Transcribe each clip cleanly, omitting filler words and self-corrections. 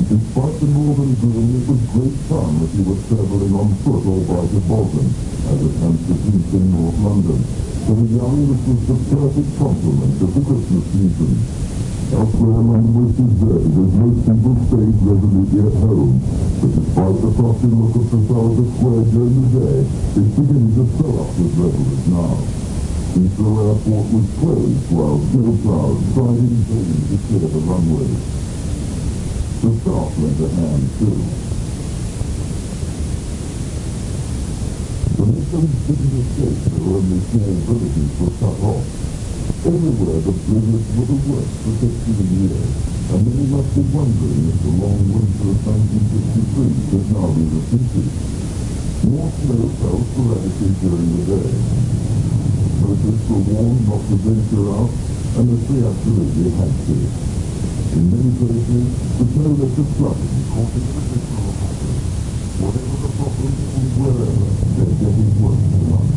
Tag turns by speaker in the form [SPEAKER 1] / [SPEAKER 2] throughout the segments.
[SPEAKER 1] Despite the northern gloom, it was great fun if you were travelling on foot or by toboggan, as at Hampstead Heath in North London. For the young, this was the perfect complement of the Christmas season. Elsewhere, London was deserted as most people stayed resolutely at home. But despite the frosty look of Trafalgar Square during the day, it's beginning to fill up with revellers now. Heathrow Airport was closed while snow plows tried in vain to clear the runway. The staff lent a hand too. When Italy's biggest estates or only small villages were cut off, everywhere the blizzards were the worst for 15 years, and many must be wondering if the long winter of 1953 could now be repeated. More snow fell sporadically during the day. Motorists were warned not to venture out, and the three absolutely had to. In many places, the snow led to flooding, causing additional losses. Whatever the problem and wherever, they're getting worse tonight.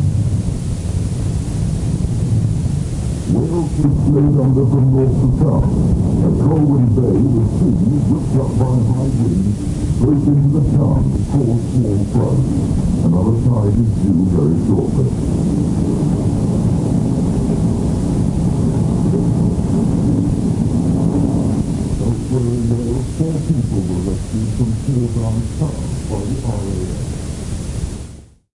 [SPEAKER 1] Wales was slowed under from north to south. At Colwyn Bay, the sea, whipped up by high winds, broke into the town to cause small floods. Another tide is due very shortly. Elsewhere in Wales, 4 people were rescued from Kildown Town by the